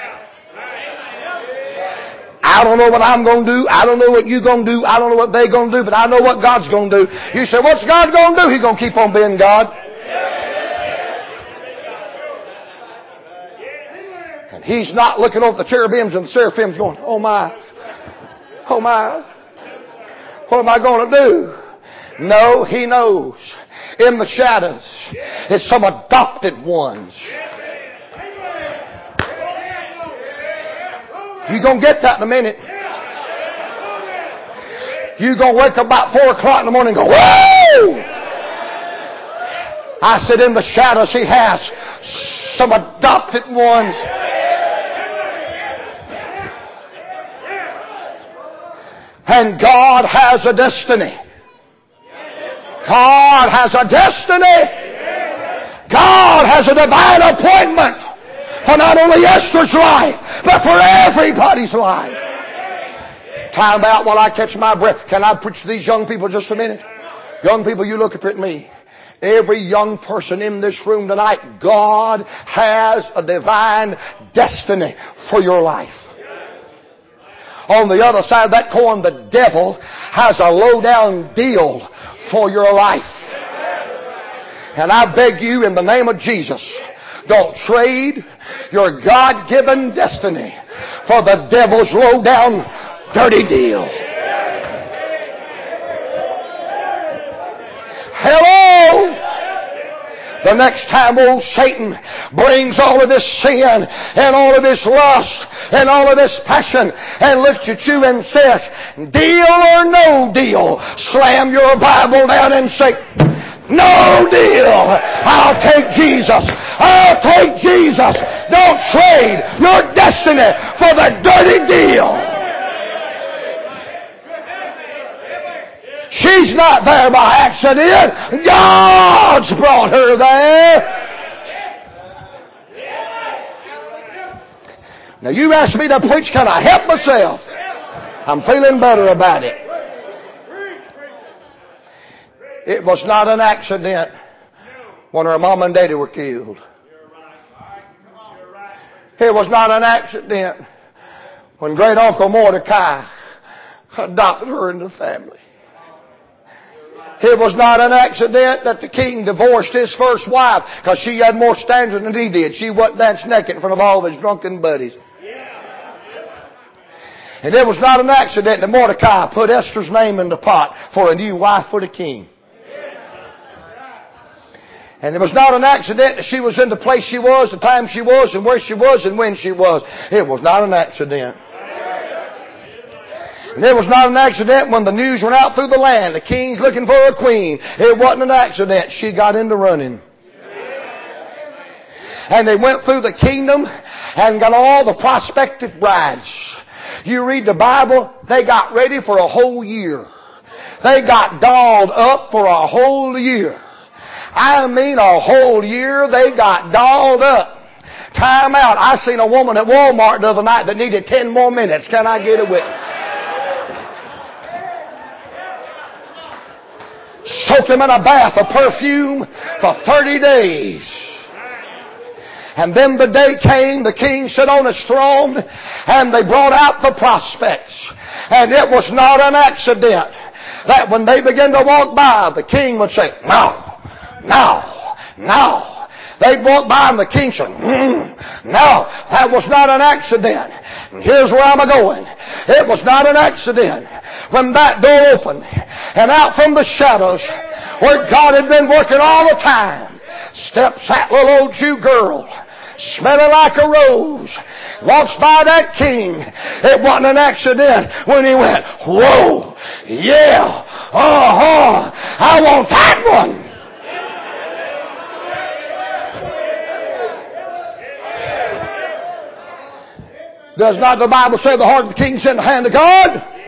I don't know what I'm going to do. I don't know what you're going to do. I don't know what they're going to do, but I know what God's going to do. You say, what's God going to do? He's going to keep on being God. And He's not looking over the cherubims and the seraphims going, oh my, oh my, what am I going to do? No, He knows. In the shadows, it's some adopted ones. You're going to get that in a minute. You're going to wake up about four o'clock in the morning and go, whoa! I said in the shadows He has some adopted ones. And God has a destiny. God has a destiny. God has a divine appointment for not only Esther's life, but for everybody's life. Time out while I catch my breath. Can I preach to these young people just a minute? Young people, you look up at me. Every young person in this room tonight, God has a divine destiny for your life. On the other side of that coin, the devil has a low-down deal for your life. And I beg you in the name of Jesus, don't trade your God-given destiny for the devil's low-down dirty deal. Hello! The next time old Satan brings all of this sin and all of this lust and all of this passion and looks at you and says, deal or no deal, slam your Bible down and say, no deal. I'll take Jesus. I'll take Jesus. Don't trade your destiny for the dirty deal. She's not there by accident. God's brought her there. Now you asked me to preach, can I help myself? I'm feeling better about it. It was not an accident when her mom and daddy were killed. It was not an accident when great uncle Mordecai adopted her into the family. It was not an accident that the king divorced his first wife because she had more standards than he did. She wouldn't dance naked in front of all of his drunken buddies. And it was not an accident that Mordecai put Esther's name in the pot for a new wife for the king. And it was not an accident that she was in the place she was, the time she was, and where she was, and when she was. It was not an accident. And it was not an accident when the news went out through the land. The king's looking for a queen. It wasn't an accident. She got into running. And they went through the kingdom and got all the prospective brides. You read the Bible, they got ready for a whole year. They got dolled up for a whole year. I mean a whole year they got dolled up. Time out. I seen a woman at Walmart the other night that needed ten more minutes. Can I get a witness? Soaked him in a bath of perfume for thirty days. And then the day came, the king sat on his throne, and they brought out the prospects. And it was not an accident that when they began to walk by, the king would say, no, no, no. They'd walk by and the king said, mm, no, that was not an accident. And here's where I'm going. It was not an accident when that door opened and out from the shadows where God had been working all the time steps that little old Jew girl smelling like a rose, walks by that king. It wasn't an accident when he went, whoa, yeah, uh-huh, I want that one. Does not the Bible say the heart of the king is in the hand of God?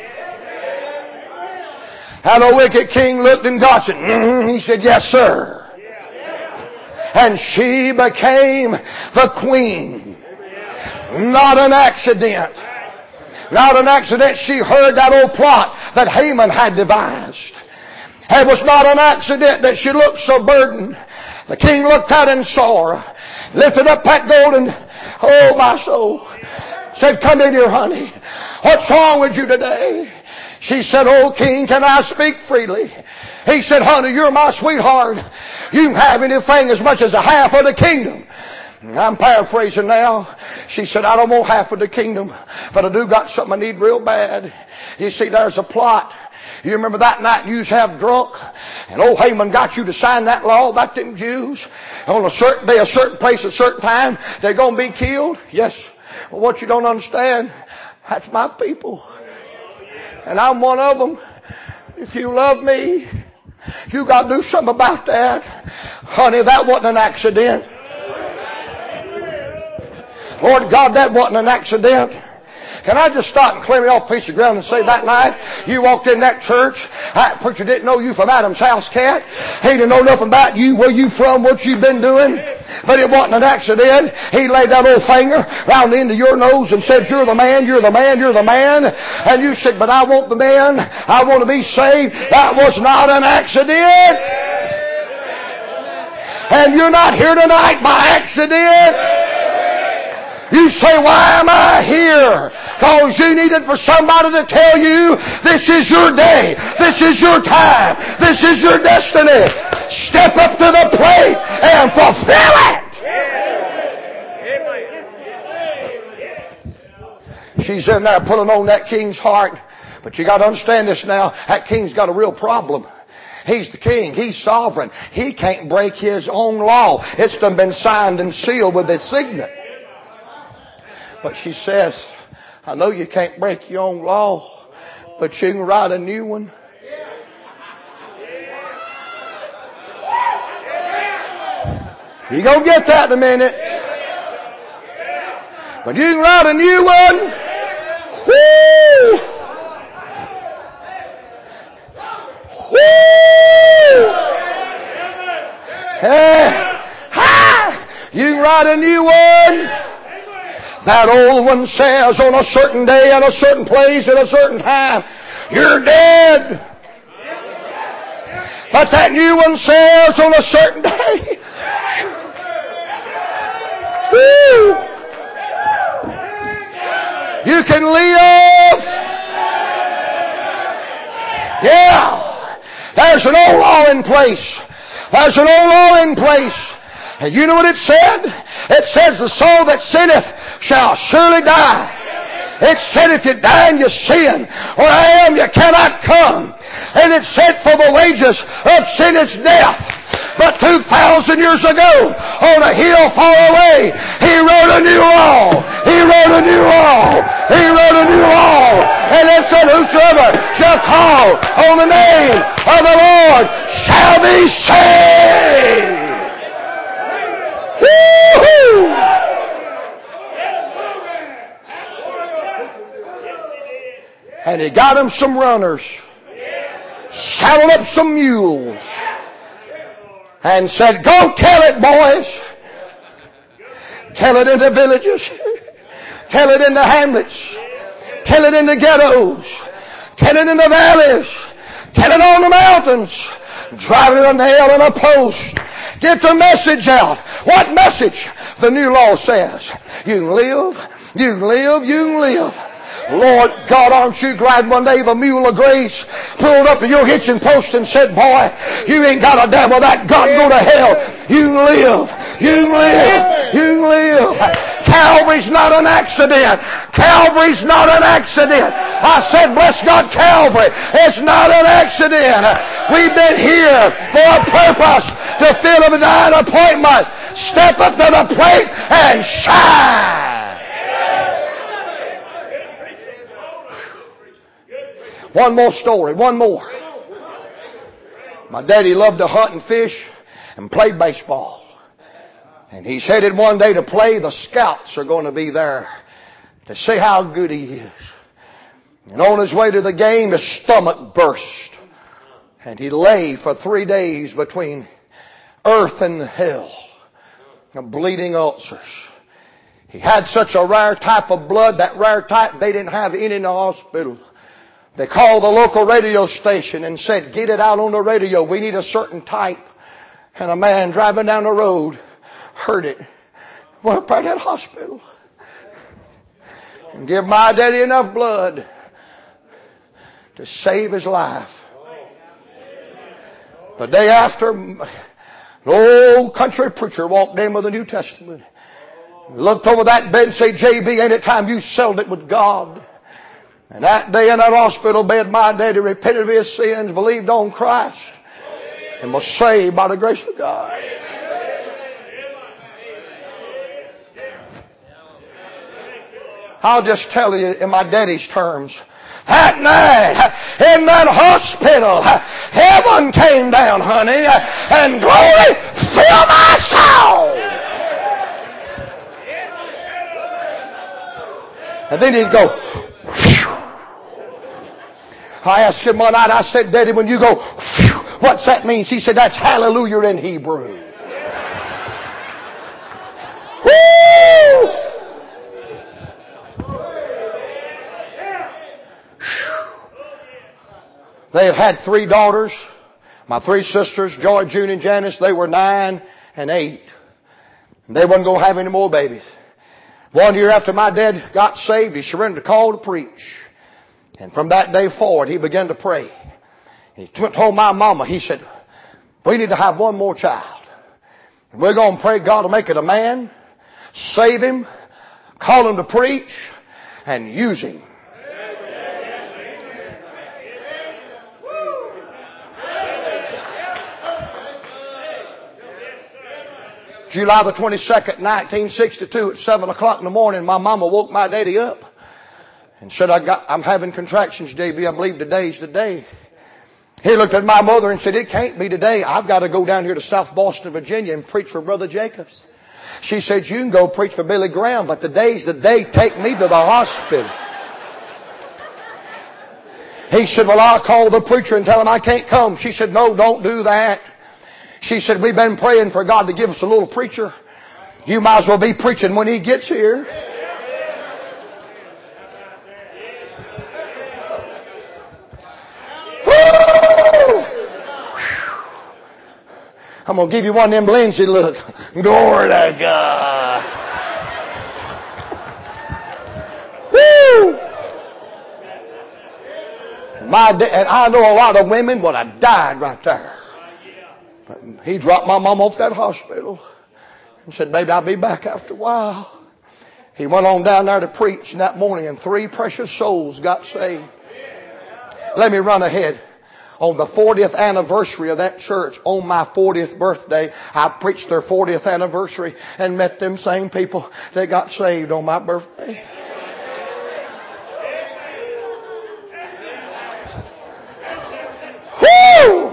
And the wicked king looked and God said, mm-hmm. He said, yes, sir. And she became the queen. Not an accident. Not an accident. She heard that old plot that Haman had devised. It was not an accident that she looked so burdened. The king looked out and saw her. Lifted up that golden, oh my soul. Said, come in here, honey. What's wrong with you today? She said, oh, king, can I speak freely? He said, honey, you're my sweetheart. You can have anything as much as a half of the kingdom. I'm paraphrasing now. She said, I don't want half of the kingdom, but I do got something I need real bad. You see, there's a plot. You remember that night you was half drunk, and old Haman got you to sign that law about them Jews? On a certain day, a certain place, a certain time, they're going to be killed? Yes. Well, what you don't understand, that's my people. And I'm one of them. If you love me, you got to do something about that. Honey, that wasn't an accident. Lord God, that wasn't an accident. Can I just stop and clear me off a piece of ground and say that night you walked in that church, that preacher didn't know you from Adam's house cat. He didn't know nothing about you, where you from, what you been doing. But it wasn't an accident. He laid that old finger round the end of your nose and said, you're the man, you're the man, you're the man. And you said, but I want the man. I want to be saved. That was not an accident. And you're not here tonight by accident. You say, why am I here? Because you needed for somebody to tell you, this is your day. This is your time. This is your destiny. Step up to the plate and fulfill it. She's in there pulling on that king's heart. But you got to understand this now. That king's got a real problem. He's the king. He's sovereign. He can't break his own law. It's done been signed and sealed with his signet. But she says, I know you can't break your own law, but you can write a new one. You're going to get that in a minute. But you can write a new one. Woo! Woo! Hey. Ha! You can write a new one. That old one says on a certain day and a certain place at a certain time, you're dead. But that new one says on a certain day, woo, you can live. Yeah. There's an old law in place. There's an old law in place. And you know what it said? It says the soul that sinneth shall surely die. It said if you die in your sin, where I am you cannot come. And it said for the wages of sin is death. But two thousand years ago, on a hill far away, He wrote a new law. He wrote a new law. He wrote a new law. And it said, whosoever shall call on the name of the Lord shall be saved. Woo-hoo! And He got him some runners, saddled up some mules, and said, go tell it, boys. Tell it in the villages. Tell it in the hamlets. Tell it in the ghettos. Tell it in the valleys. Tell it on the mountains. Drive it a nail and a post. Get the message out. What message? The new law says, you can live, you can live, you can live. Lord God, aren't you glad one day the mule of grace pulled up to your hitching post and said, boy, you ain't got a devil that God go to hell. You can live. You can live. You can live. Calvary's not an accident. Calvary's not an accident. I said, bless God, Calvary. It's not an accident. We've been here for a purpose, to fill a divine appointment. Step up to the plate and shine. One more story, one more. My daddy loved to hunt and fish and play baseball. And he's headed one day to play. The scouts are going to be there to see how good he is. And on his way to the game, his stomach burst. And he lay for three days between earth and hell. Bleeding ulcers. He had such a rare type of blood, that rare type they didn't have any in the hospital. They called the local radio station and said, get it out on the radio. We need a certain type. And a man driving down the road heard it. Went up by that hospital and give my daddy enough blood to save his life. The day after, an old country preacher walked in with the New Testament. Looked over that bed and said, J B, ain't it time you settled it with God? And that day in that hospital bed, my daddy repented of his sins, believed on Christ, and was saved by the grace of God. I'll just tell you in my daddy's terms. That night, in that hospital, heaven came down, honey, and glory filled my soul. And then he'd go. I asked him one night, I said, Daddy, when you go, what's that mean? He said, that's hallelujah in Hebrew. Woo! They had had three daughters. My three sisters, Joy, June, and Janice, they were nine and eight. And they wasn't going to have any more babies. One year after my dad got saved, he surrendered a call to preach. And from that day forward, he began to pray. He told my mama, he said, we need to have one more child. And we're going to pray God to make it a man, save him, call him to preach, and use him. July the twenty-second, nineteen sixty-two, at seven o'clock in the morning, my mama woke my daddy up and said, I got, I'm having contractions, J B. I believe today's the day. He looked at my mother and said, it can't be today. I've got to go down here to South Boston, Virginia and preach for Brother Jacobs. She said, you can go preach for Billy Graham, but today's the day. Take me to the hospital. He said, well, I'll call the preacher and tell him I can't come. She said, no, don't do that. She said, we've been praying for God to give us a little preacher. You might as well be preaching when he gets here. Woo! I'm going to give you one of them Lindsay looks. Glory to God. Woo! My da- and I know a lot of women would have died right there. But he dropped my mom off that hospital and said, baby, I'll be back after a while. He went on down there to preach that morning and three precious souls got saved. Let me run ahead. On the fortieth anniversary of that church, on my fortieth birthday, I preached their fortieth anniversary and met them same people that got saved on my birthday. Woo!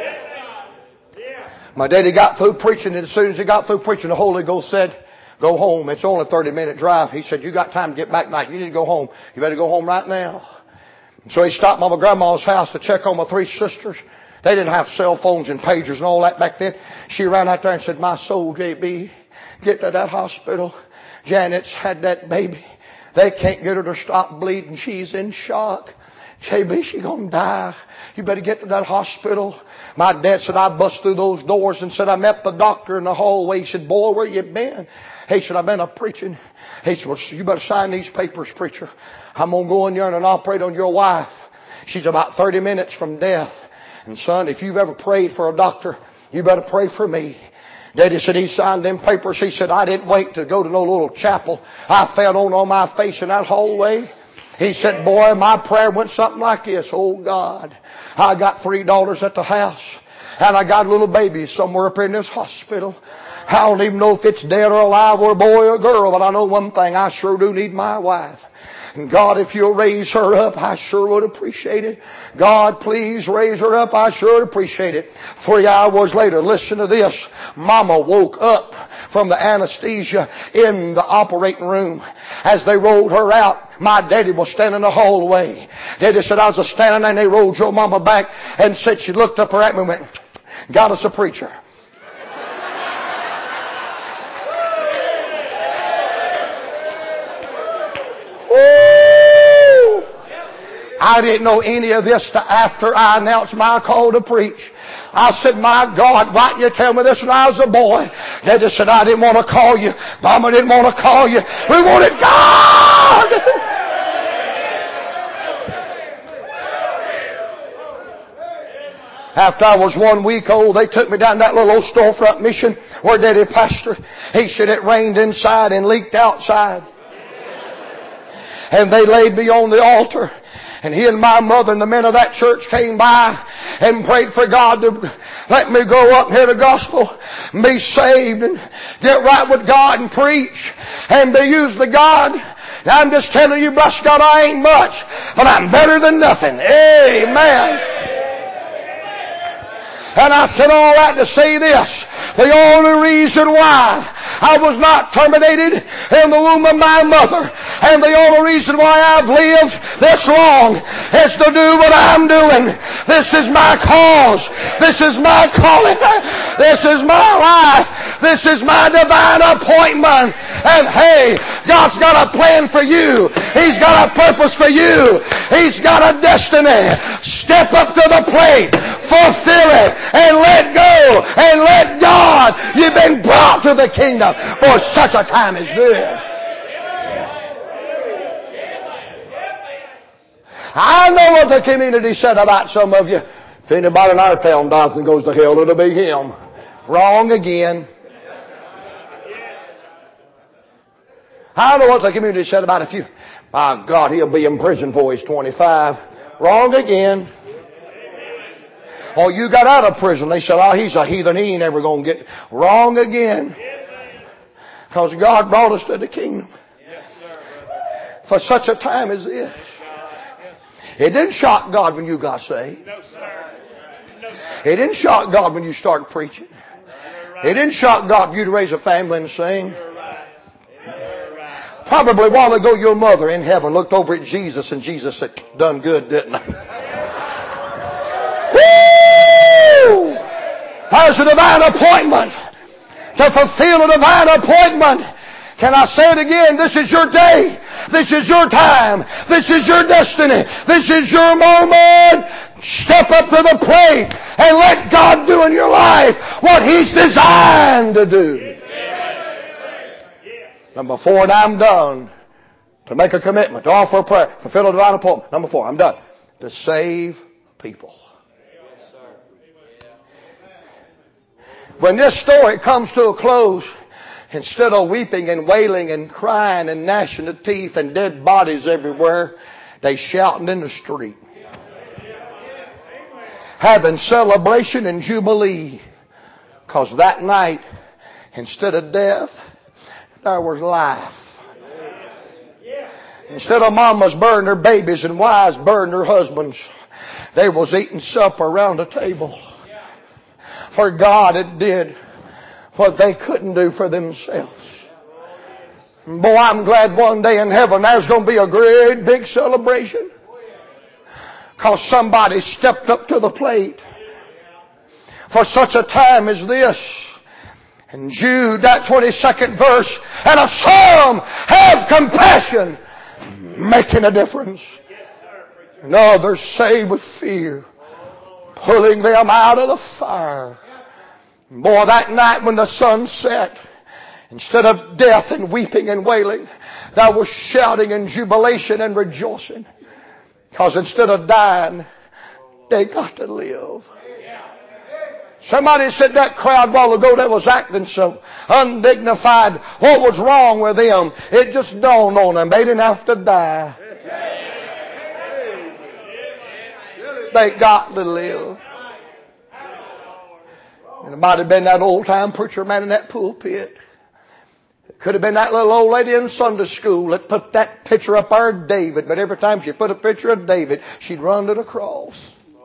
My daddy got through preaching, and as soon as he got through preaching, the Holy Ghost said, go home. It's only a thirty minute drive. He said, you got time to get back tonight. You need to go home. You better go home right now. And so he stopped by my grandma's house to check on my three sisters. They didn't have cell phones and pagers and all that back then. She ran out there and said, my soul, J B, get to that hospital. Janet's had that baby. They can't get her to stop bleeding. She's in shock. J B, she's going to die. You better get to that hospital. My dad said, I bust through those doors and said, I met the doctor in the hallway. He said, boy, where you been? He said, I've been up preaching. He said, well, you better sign these papers, preacher. I'm going to go in there and operate on your wife. She's about thirty minutes from death. And son, if you've ever prayed for a doctor, you better pray for me. Daddy said he signed them papers. He said, I didn't wait to go to no little chapel. I fell on on my face in that hallway. He said, boy, my prayer went something like this. Oh, God, I got three daughters at the house, and I got a little baby somewhere up in this hospital. I don't even know if it's dead or alive or a boy or a girl, but I know one thing, I sure do need my wife. And God, if you'll raise her up, I sure would appreciate it. God, please raise her up. I sure would appreciate it. Three hours later, listen to this. Mama woke up from the anesthesia in the operating room. As they rolled her out, my daddy was standing in the hallway. Daddy said, I was standing there and they rolled your mama back and said, she looked up at me and went, got us a preacher. I didn't know any of this till after I announced my call to preach. I said, my God, why didn't you tell me this when I was a boy? Daddy said, I didn't want to call you. Mama didn't want to call you. We wanted God! After I was one week old, they took me down that little old storefront mission where Daddy pastored. He said it rained inside and leaked outside. And they laid me on the altar. And he and my mother and the men of that church came by and prayed for God to let me go up and hear the gospel, and be saved and get right with God and preach and be used to God. And I'm just telling you, bless God, I ain't much, but I'm better than nothing. Amen. And I said all that to say this. The only reason why I was not terminated in the womb of my mother, and the only reason why I've lived this long, is to do what I'm doing. This is my cause. This is my calling. This is my life. This is my divine appointment. And hey, God's got a plan for you. He's got a purpose for you. He's got a destiny. Step up to the plate, fulfill it, and let go, and let God. You've been brought to the kingdom for such a time as this. I know what the community said about some of you. If anybody in our town dies and goes to hell, it'll be him. Wrong again. I know what the community said about a few. My God, he'll be in prison before he's twenty-five. Wrong again. Oh, you got out of prison. They said, oh, he's a heathen. He ain't ever going to get. Wrong again. Because God brought us to the kingdom for such a time as this. It didn't shock God when you got saved. It didn't shock God when you started preaching. It didn't shock God for you to raise a family and sing. Probably a while ago your mother in heaven looked over at Jesus and Jesus said, done good, didn't I? Woo! There's a divine appointment to fulfill a divine appointment. Can I say it again? This is your day. This is your time. This is your destiny. This is your moment. Step up to the plate and let God do in your life what He's designed to do. Number four, and I'm done. To make a commitment, to offer a prayer, fulfill a divine appointment. Number four, I'm done. To save people. When this story comes to a close, instead of weeping and wailing and crying and gnashing of teeth and dead bodies everywhere, they shouting in the street. Having celebration and jubilee. Because that night, instead of death, there was life. Instead of mamas burning their babies and wives burning their husbands, they was eating supper around a table. For God had did what they couldn't do for themselves. Boy, I'm glad one day in heaven there's going to be a great big celebration. Because somebody stepped up to the plate for such a time as this. And Jude, that twenty-second verse, and of some have compassion, making a difference. And others saved with fear, pulling them out of the fire. Boy, that night when the sun set, instead of death and weeping and wailing, there was shouting and jubilation and rejoicing. Because instead of dying, they got to live. Somebody said that crowd a while ago that was acting so undignified. What was wrong with them? It just dawned on them. They didn't have to die. They got to live. And it might have been that old-time preacher man in that pulpit. It could have been that little old lady in Sunday school that put that picture up there of David. But every time she put a picture of David, she'd run to the cross.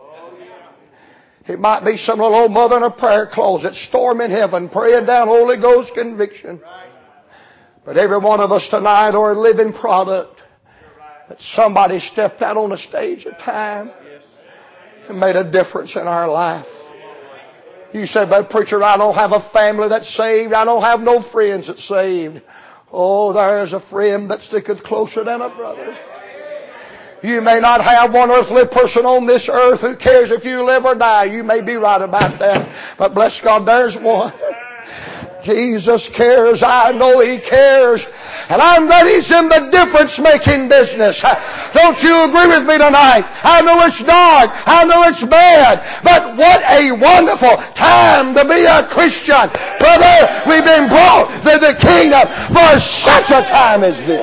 It might be some little old mother in a prayer closet storming heaven, praying down Holy Ghost conviction. But every one of us tonight are a living product that somebody stepped out on the stage of time and made a difference in our life. You say, but preacher, I don't have a family that's saved. I don't have no friends that's saved. Oh, there's a friend that sticketh closer than a brother. You may not have one earthly person on this earth who cares if you live or die. You may be right about that. But bless God, there's one. Jesus cares. I know He cares. And I'm glad He's in the difference-making business. Don't you agree with me tonight? I know it's dark. I know it's bad. But what a wonderful time to be a Christian. Brother, we've been brought to the kingdom for such a time as this.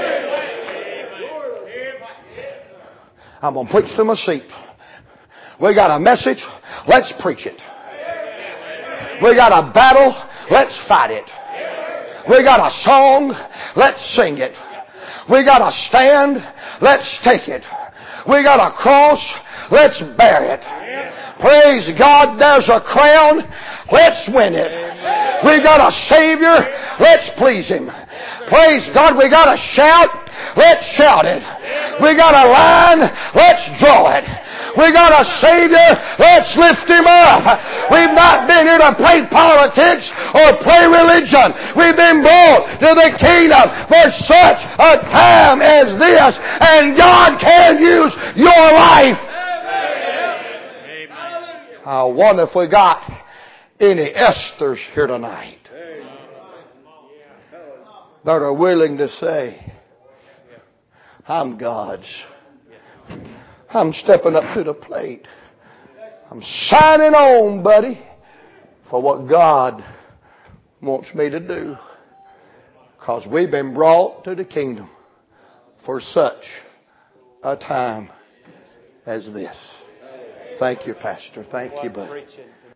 I'm going to preach to my seat. We got a message. Let's preach it. We got a battle. Let's fight it. We got a song. Let's sing it. We got a stand. Let's take it. We got a cross. Let's bear it. Praise God, there's a crown. Let's win it. We got a Savior. Let's please Him. Praise God, we got a shout. Let's shout it. We got a line. Let's draw it. We got a Savior. Let's lift Him up. We've not been here to play politics or play religion. We've been brought to the kingdom for such a time as this. And God can use your life. I wonder if we got any Esthers here tonight that are willing to say, I'm God's. I'm stepping up to the plate. I'm signing on, buddy, for what God wants me to do. Because we've been brought to the kingdom for such a time as this. Thank you, Pastor. Thank you, buddy.